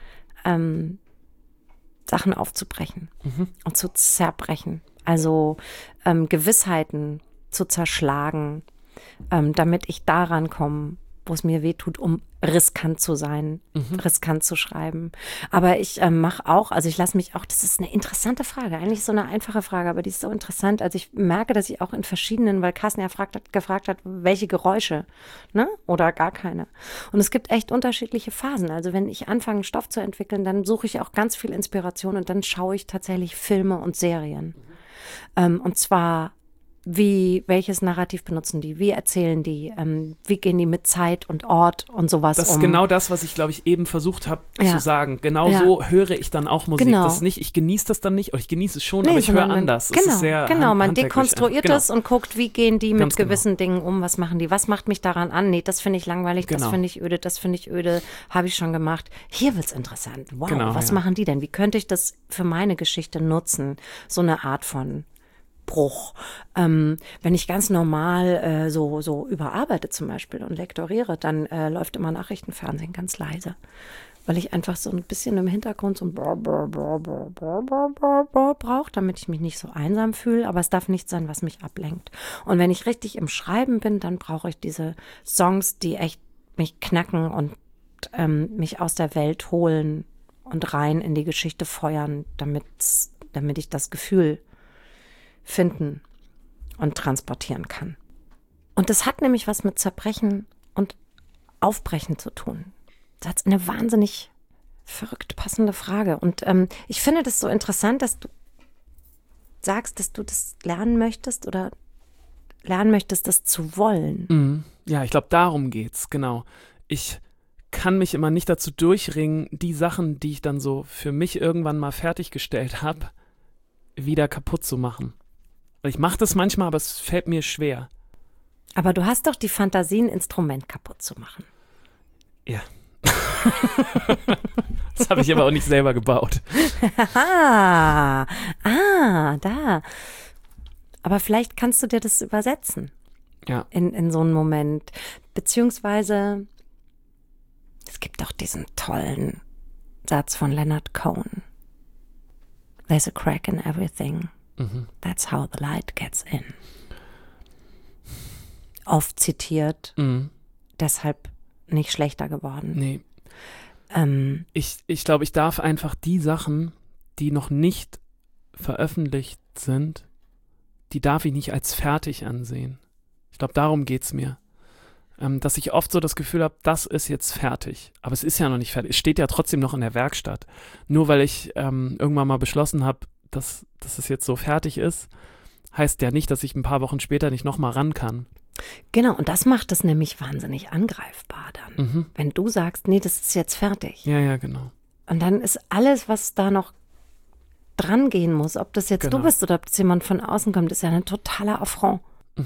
Sachen aufzubrechen und zu zerbrechen. Also Gewissheiten zu zerschlagen, damit ich daran komme, wo es mir wehtut, um riskant zu sein, riskant zu schreiben. Aber ich mache auch, also ich lasse mich auch, das ist eine interessante Frage, eigentlich so eine einfache Frage, aber die ist so interessant. Also ich merke, dass ich auch in verschiedenen, weil Carsten ja gefragt hat, welche Geräusche, ne? Oder gar keine. Und es gibt echt unterschiedliche Phasen. Also wenn ich anfange, Stoff zu entwickeln, dann suche ich auch ganz viel Inspiration und dann schaue ich tatsächlich Filme und Serien. Und zwar welches Narrativ benutzen die, wie erzählen die, wie gehen die mit Zeit und Ort und sowas
Das ist genau das, was ich, glaube ich, eben versucht habe zu sagen. Genau so höre ich dann auch Musik.
Genau.
Das ist nicht, ich genieße das dann nicht, oder ich genieße es schon, aber ich höre anders.
Genau,
es ist sehr
man dekonstruiert das und guckt, wie gehen die mit gewissen Dingen um, was machen die, was macht mich daran an, nee, das finde ich langweilig, das finde ich öde, habe ich schon gemacht. Hier wird's interessant, wow, was machen die denn, wie könnte ich das für meine Geschichte nutzen, so eine Art von Bruch. Wenn ich ganz normal so überarbeite zum Beispiel und lektoriere, dann läuft immer Nachrichtenfernsehen ganz leise, weil ich einfach so ein bisschen im Hintergrund so ein brauche, damit ich mich nicht so einsam fühle, aber es darf nicht sein, was mich ablenkt. Und wenn ich richtig im Schreiben bin, dann brauche ich diese Songs, die echt mich knacken und mich aus der Welt holen und rein in die Geschichte feuern, damit ich das Gefühl finden und transportieren kann. Und das hat nämlich was mit Zerbrechen und Aufbrechen zu tun. Das ist eine wahnsinnig verrückt passende Frage. Und ich finde das so interessant, dass du sagst, dass du das lernen möchtest oder lernen möchtest, das zu wollen.
Ja, ich glaube, darum geht's, genau. Ich kann mich immer nicht dazu durchringen, die Sachen, die ich dann so für mich irgendwann mal fertiggestellt habe, wieder kaputt zu machen. Ich mache das manchmal, aber es fällt mir schwer.
Aber du hast doch die Fantasie, ein Instrument kaputt zu machen.
Ja. Das habe ich aber auch nicht selber gebaut.
Da. Aber vielleicht kannst du dir das übersetzen.
Ja.
In so einen Moment. Beziehungsweise, es gibt auch diesen tollen Satz von Leonard Cohen. There's a crack in everything. That's how the light gets in. Oft zitiert, deshalb nicht schlechter geworden.
Nee. Ich glaube, ich darf einfach die Sachen, die noch nicht veröffentlicht sind, die darf ich nicht als fertig ansehen. Ich glaube, darum geht's mir. Dass ich oft so das Gefühl habe, das ist jetzt fertig. Aber es ist ja noch nicht fertig. Es steht ja trotzdem noch in der Werkstatt. Nur weil ich irgendwann mal beschlossen habe, dass es jetzt so fertig ist, heißt ja nicht, dass ich ein paar Wochen später nicht nochmal ran kann.
Genau, und das macht es nämlich wahnsinnig angreifbar dann. Wenn du sagst, nee, das ist jetzt fertig.
Ja, genau.
Und dann ist alles, was da noch dran gehen muss, ob das jetzt du bist oder ob das jemand von außen kommt, ist ja ein totaler Affront.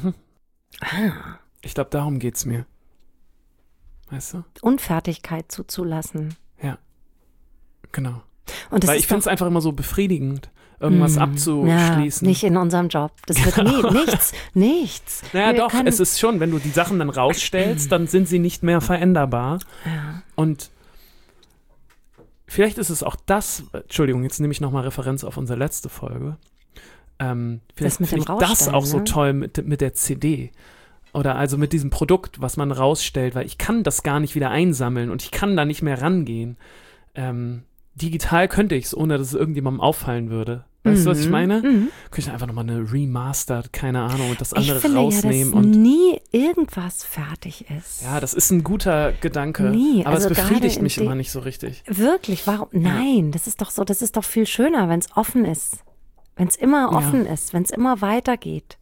Ich glaube, darum geht's mir. Weißt du?
Unfertigkeit zuzulassen.
Ja, genau.
Und
weil ich finde es einfach immer so befriedigend, irgendwas abzuschließen.
Ja, nicht in unserem Job. Das wird nichts.
Naja, doch, es ist schon, wenn du die Sachen dann rausstellst, dann sind sie nicht mehr veränderbar.
Ja.
Und vielleicht ist es auch das, Entschuldigung, jetzt nehme ich nochmal Referenz auf unsere letzte Folge. Vielleicht finde ich das auch so toll mit der CD. Oder also mit diesem Produkt, was man rausstellt, weil ich kann das gar nicht wieder einsammeln und ich kann da nicht mehr rangehen. Digital könnte ich es, ohne dass es irgendjemandem auffallen würde. Weißt du, was ich meine? Könnte ich einfach nochmal eine Remastered, keine Ahnung, und das andere rausnehmen.
Ja, dass nie irgendwas fertig ist.
Ja, das ist ein guter Gedanke.
Nie.
Aber
also
es befriedigt mich immer nicht so richtig.
Wirklich? Warum? Nein, das ist doch so, das ist doch viel schöner, wenn es offen ist. Wenn es immer offen ist, wenn es immer weitergeht.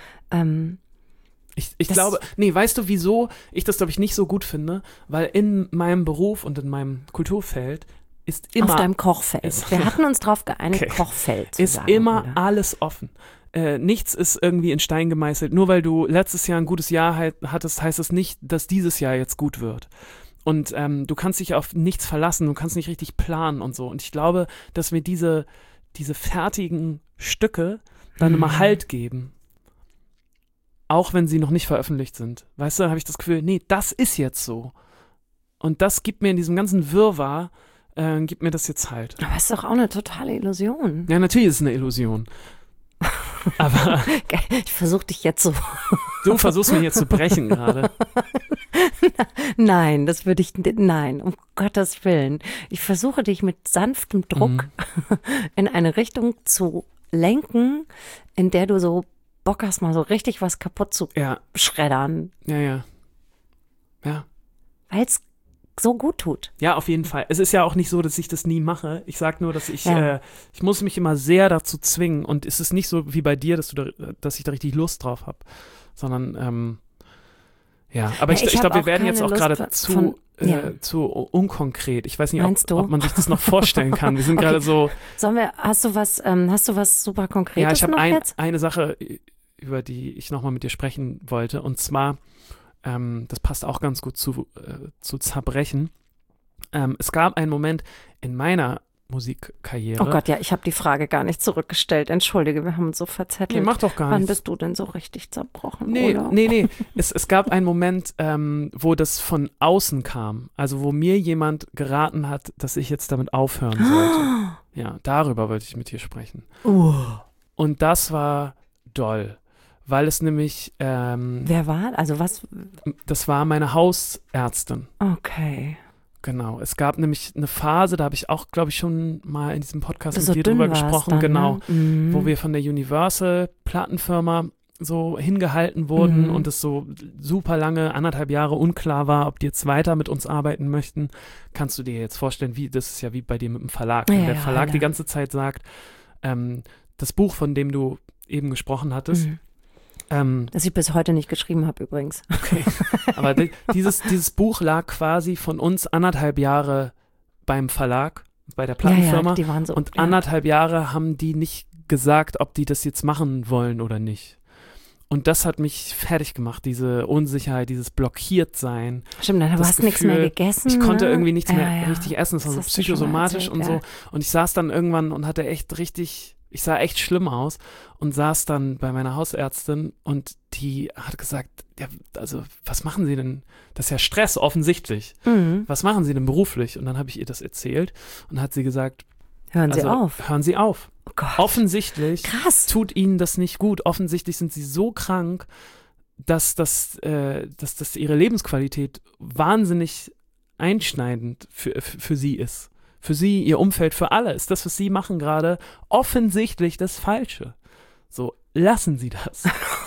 Ich glaube, weißt du, wieso ich das, glaube ich, nicht so gut finde? Weil in meinem Beruf und in meinem Kulturfeld ist immer...
Auf deinem Kochfeld. Wir hatten uns drauf geeinigt, Kochfeld zu
ist
sagen,
immer
oder?
alles offen. Nichts ist irgendwie in Stein gemeißelt. Nur weil du letztes Jahr ein gutes Jahr hattest, heißt es nicht, dass dieses Jahr jetzt gut wird. Und du kannst dich auf nichts verlassen, du kannst nicht richtig planen und so. Und ich glaube, dass mir diese fertigen Stücke dann immer Halt geben. Auch wenn sie noch nicht veröffentlicht sind. Weißt du, dann habe ich das Gefühl, nee, das ist jetzt so. Und das gibt mir in diesem ganzen Wirrwarr, gibt mir das jetzt halt.
Aber es ist doch auch eine totale Illusion.
Ja, natürlich ist es eine Illusion. Aber
ich versuche dich jetzt so
Du versuchst mir hier zu brechen gerade.
Nein, das würde ich, nein, um Gottes Willen. Ich versuche dich mit sanftem Druck in eine Richtung zu lenken, in der du so Bock hast, mal so richtig was kaputt zu schreddern.
Ja.
Weil es so gut tut.
Ja, auf jeden Fall. Es ist ja auch nicht so, dass ich das nie mache. Ich sag nur, dass ich muss mich immer sehr dazu zwingen und es ist nicht so wie bei dir, dass ich da richtig Lust drauf habe, sondern aber ich glaube, wir werden jetzt auch gerade zu unkonkret. Ich weiß nicht, ob man sich das noch vorstellen kann. Wir sind gerade so.
Hast du was super Konkretes
Ja, ich habe
jetzt?
eine Sache, über die ich nochmal mit dir sprechen wollte. Und zwar, das passt auch ganz gut zu Zerbrechen. Es gab einen Moment in meiner Musikkarriere.
Oh Gott, ja, ich habe die Frage gar nicht zurückgestellt. Entschuldige, wir haben uns so verzettelt.
Nee, mach doch gar
Wann
nichts.
bist du denn so richtig zerbrochen?
Nee. Es gab einen Moment, wo das von außen kam. Also wo mir jemand geraten hat, dass ich jetzt damit aufhören sollte. Ja, darüber wollte ich mit dir sprechen. Und das war doll. Weil es nämlich
wer war? Also was?
Das war meine Hausärztin.
Okay.
Genau, es gab nämlich eine Phase, da habe ich auch, glaube ich, schon mal in diesem Podcast mit
so
dir drüber gesprochen,
dann, ne?
Wo wir von der Universal Plattenfirma so hingehalten wurden und es so super lange, 1,5 Jahre unklar war, ob die jetzt weiter mit uns arbeiten möchten. Kannst du dir jetzt vorstellen, das ist ja wie bei dir mit dem Verlag. Wenn der Verlag die ganze Zeit sagt, das Buch, von dem du eben gesprochen hattest,
das ich bis heute nicht geschrieben habe übrigens.
Okay, aber dieses Buch lag quasi von uns 1,5 Jahre beim Verlag, bei der Plattenfirma
die waren so,
und 1,5 Jahre haben die nicht gesagt, ob die das jetzt machen wollen oder nicht. Und das hat mich fertig gemacht, diese Unsicherheit, dieses Blockiertsein.
Stimmt, dann hast du nichts mehr gegessen.
Ich konnte irgendwie nichts mehr richtig essen, das war so
hast du schon mal
psychosomatisch
erzählt,
und so. Und ich saß dann irgendwann und hatte ich sah echt schlimm aus und saß dann bei meiner Hausärztin und die hat gesagt, ja, also was machen Sie denn? Das ist ja Stress, offensichtlich. Was machen Sie denn beruflich? Und dann habe ich ihr das erzählt und hat sie gesagt,
Hören Sie auf.
Oh Gott. Offensichtlich
Krass.
tut Ihnen das nicht gut. Offensichtlich sind Sie so krank, dass das Ihre Lebensqualität wahnsinnig einschneidend für Sie ist. Für Sie, Ihr Umfeld, für alle ist das, was Sie machen gerade, offensichtlich das Falsche. So, lassen Sie das.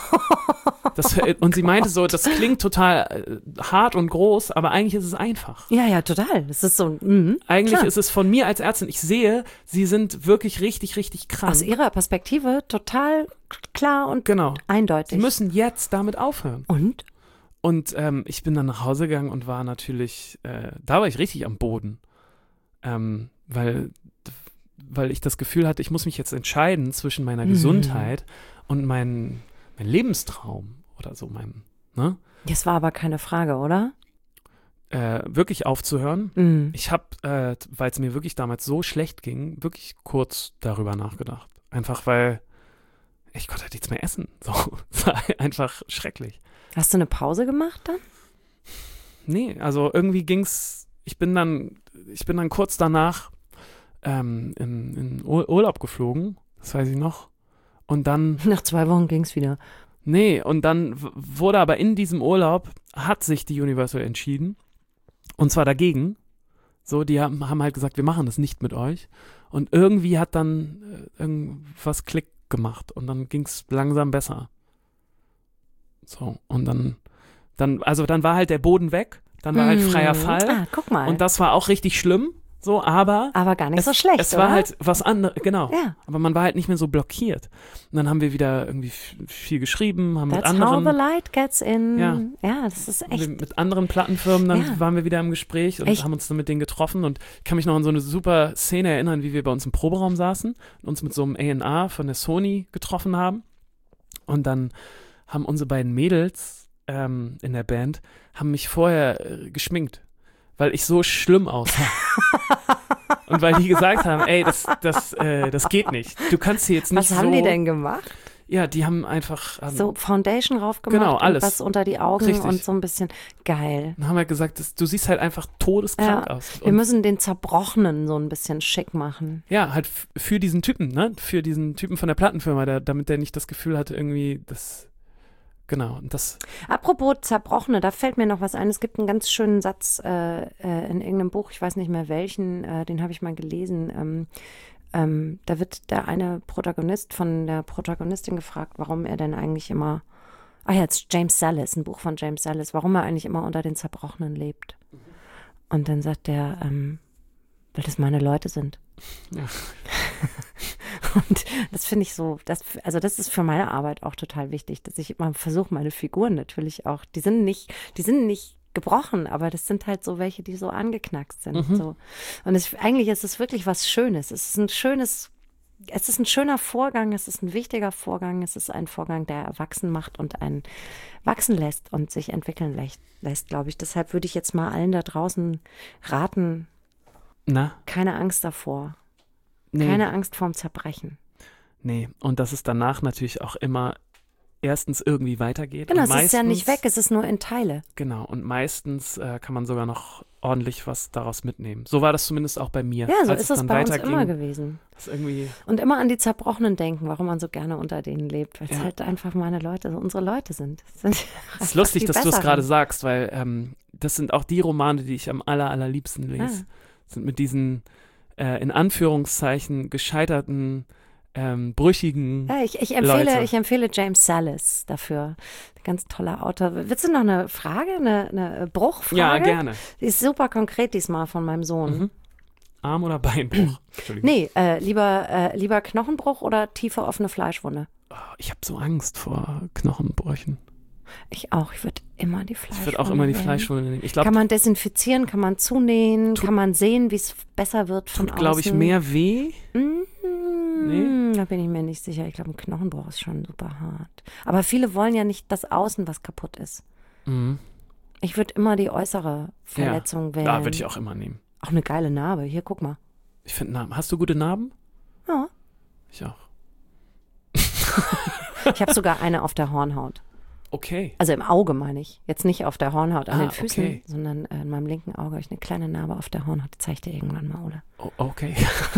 Und sie meinte so, das klingt total hart und groß, aber eigentlich ist es einfach.
Ja, total. Das ist so,
eigentlich
klar.
ist es von mir als Ärztin, ich sehe, Sie sind wirklich richtig, richtig krank.
Aus Ihrer Perspektive total klar und eindeutig.
Sie müssen jetzt damit aufhören. Und ich bin dann nach Hause gegangen und war natürlich, da war ich richtig am Boden. Weil ich das Gefühl hatte, ich muss mich jetzt entscheiden zwischen meiner Gesundheit und mein Lebenstraum oder so ne?
Das war aber keine Frage, oder?
Wirklich aufzuhören. Ich habe, weil es mir wirklich damals so schlecht ging, wirklich kurz darüber nachgedacht. Einfach weil ich konnte halt nichts mehr essen. So, das war einfach schrecklich.
Hast du eine Pause gemacht dann?
Nee, also irgendwie ging's, ich bin dann kurz danach in Urlaub geflogen, das weiß ich noch. Und dann.
Nach 2 Wochen ging's wieder.
Nee, und dann wurde aber in diesem Urlaub, hat sich die Universal entschieden, und zwar dagegen. So, die haben halt gesagt, wir machen das nicht mit euch. Und irgendwie hat dann irgendwas Klick gemacht und dann ging's langsam besser. So, und dann war halt der Boden weg, dann war halt freier Fall.
Guck mal.
Und das war auch richtig schlimm, so, aber
gar nicht so schlecht,
es war
oder?
halt was anderes, genau.
Ja.
Aber man war halt nicht mehr so blockiert. Und dann haben wir wieder irgendwie viel geschrieben, haben
That's
mit anderen.
how the light gets in.
Ja,
das ist echt.
Mit anderen Plattenfirmen, dann waren wir wieder im Gespräch und haben uns dann mit denen getroffen. Und ich kann mich noch an so eine super Szene erinnern, wie wir bei uns im Proberaum saßen und uns mit so einem A&R von der Sony getroffen haben. Und dann haben unsere beiden Mädels in der Band, haben mich vorher geschminkt, weil ich so schlimm aussah. Und weil die gesagt haben, ey, das geht nicht. Du kannst hier jetzt nicht so...
Was haben die denn gemacht?
Ja, die haben einfach...
so Foundation drauf gemacht
genau, alles.
Und was unter die Augen. Richtig. Und so ein bisschen geil.
Dann haben wir gesagt, du siehst halt einfach todeskrank aus.
Wir müssen den Zerbrochenen so ein bisschen schick machen.
Ja, halt für diesen Typen, ne? Für diesen Typen von der Plattenfirma, damit der nicht das Gefühl hatte, irgendwie, das Genau. Und das,
Apropos Zerbrochene, da fällt mir noch was ein. Es gibt einen ganz schönen Satz in irgendeinem Buch, ich weiß nicht mehr welchen, den habe ich mal gelesen. Da wird der eine Protagonist von der Protagonistin gefragt, warum er denn eigentlich immer, jetzt James Sallis, ein Buch von James Sallis, warum er eigentlich immer unter den Zerbrochenen lebt. Und dann sagt der, weil das meine Leute sind.
ja.
Und das finde ich so, das ist für meine Arbeit auch total wichtig, dass ich immer versuche, meine Figuren natürlich auch, die sind nicht gebrochen, aber das sind halt so welche, die so angeknackst sind. So. Und eigentlich ist es wirklich was Schönes. Es ist ein schöner Vorgang, es ist ein wichtiger Vorgang, es ist ein Vorgang, der erwachsen macht und einen wachsen lässt und sich entwickeln lässt, glaube ich. Deshalb würde ich jetzt mal allen da draußen raten, keine Angst davor.
Nee.
Keine Angst vorm Zerbrechen.
Nee, und dass es danach natürlich auch immer erstens irgendwie weitergeht.
Genau,
und
es ist ja nicht weg, es ist nur in Teile.
Genau, und meistens kann man sogar noch ordentlich was daraus mitnehmen. So war das zumindest auch bei mir.
Ja, so
als
ist es
dann
bei uns
weiterging,
immer gewesen.
das irgendwie,
Und immer an die Zerbrochenen denken, warum man so gerne unter denen lebt, weil es
Ja.
halt einfach meine Leute, also unsere Leute sind. Es
ist lustig, dass du es gerade sagst, weil das sind auch die Romane, die ich am allerliebsten lese. Sind mit diesen in Anführungszeichen gescheiterten, brüchigen
Ja, ich
Leute.
empfehle James Sallis dafür. Ganz toller Autor. Willst du noch eine Frage, eine Bruchfrage?
Ja, gerne.
Die ist super konkret diesmal von meinem Sohn.
Arm- oder Beinbruch? Entschuldigung.
Nee, lieber Knochenbruch oder tiefe offene Fleischwunde?
Oh, ich habe so Angst vor Knochenbrüchen.
Ich auch. Ich würde immer die Fleischwunde
Ich würde auch immer die
wählen.
Fleischwunde nehmen. Ich glaube,
Kann man desinfizieren, kann man zunähen, kann man sehen, wie es besser wird von außen.
glaube ich, mehr weh.
Da bin ich mir nicht sicher. Ich glaube, ein Knochenbruch ist schon super hart. Aber viele wollen ja nicht das Außen, was kaputt ist.
Mhm.
Ich würde immer die äußere Verletzung wählen.
Da würde ich auch immer nehmen.
Auch eine geile Narbe. Hier, guck mal.
Ich finde Narben. Hast du gute Narben?
Ja.
Ich auch.
Ich habe sogar eine auf der Hornhaut.
Okay.
Also im Auge meine ich. Jetzt nicht auf der Hornhaut an den Füßen,
okay.
sondern in meinem linken Auge habe ich eine kleine Narbe auf der Hornhaut. Die zeige ich dir irgendwann mal, Ole.
Oh, okay.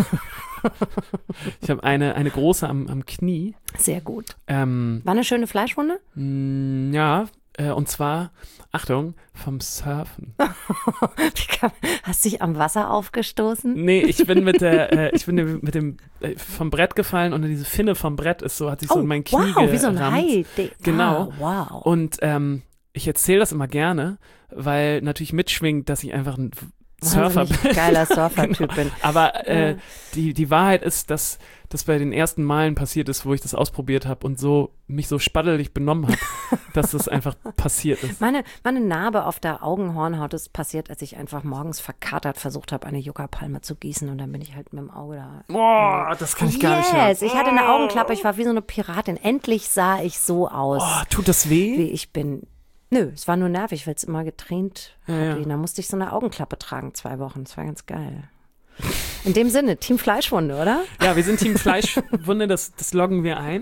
Ich habe eine große am Knie.
Sehr gut.
War
War eine schöne Fleischwunde?
Ja, und zwar, Achtung, vom Surfen.
Hast du dich am Wasser aufgestoßen?
Nee, ich bin mit dem vom Brett gefallen und diese Finne vom Brett ist so, hat sich so in mein Knie
wow, wie so ein
gerammt.
Hai.
Genau.
Wow.
Und ich erzähle das immer gerne, weil natürlich mitschwingt, dass ich einfach ein Surfer
Wahnsinnig
bin.
geiler Surfer-Typ bin.
Aber die Wahrheit ist, dass das bei den ersten Malen passiert ist, wo ich das ausprobiert habe und mich so spaddelig benommen habe, dass das einfach passiert ist.
Meine Narbe auf der Augenhornhaut ist passiert, als ich einfach morgens verkatert versucht habe, eine Yucca-Palme zu gießen und dann bin ich halt mit dem Auge da.
Boah, das kann ich gar nicht hören.
Ich hatte eine Augenklappe, ich war wie so eine Piratin. Endlich sah ich so aus,
Oh, tut das weh?
wie ich bin. Nö, es war nur nervig, weil es immer getränt hat.
Ja.
Da musste ich so eine Augenklappe tragen, 2 Wochen. Das war ganz geil. In dem Sinne, Team Fleischwunde, oder?
Ja, wir sind Team Fleischwunde, das loggen wir ein.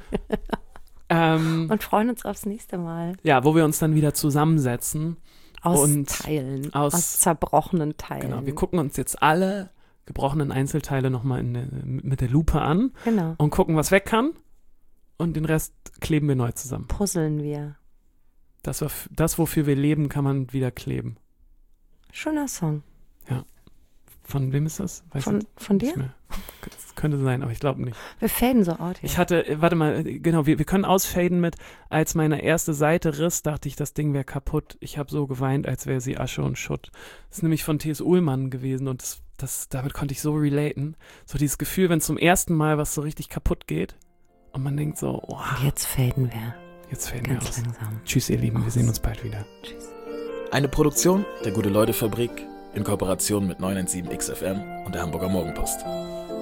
Und freuen uns aufs nächste Mal.
Ja, wo wir uns dann wieder zusammensetzen.
Aus
Und
Teilen,
aus-
aus zerbrochenen Teilen.
Genau, wir gucken uns jetzt alle gebrochenen Einzelteile nochmal mit der Lupe an
Genau.
und gucken, was weg kann. Und den Rest kleben wir neu zusammen.
Puzzeln wir.
Das, wofür wir leben, kann man wieder kleben.
Schöner Song.
Von wem ist das? Weiß
Von
ich nicht
dir?
mehr. Das könnte sein, aber ich glaube nicht.
Wir faden so out hier.
Ich hatte, warte mal, genau, wir können ausfaden mit, als meine erste Seite riss, dachte ich, das Ding wäre kaputt. Ich habe so geweint, als wäre sie Asche und Schutt. Das ist nämlich von T.S. Ullmann gewesen und damit konnte ich so relaten. So dieses Gefühl, wenn zum ersten Mal was so richtig kaputt geht und man denkt so, oh,
Und jetzt faden wir.
jetzt faden wir
Ganz
aus.
langsam.
Tschüss, ihr Lieben, wir sehen uns bald wieder.
Tschüss.
Eine Produktion der Gute-Leute-Fabrik in Kooperation mit 917XFM und der Hamburger Morgenpost.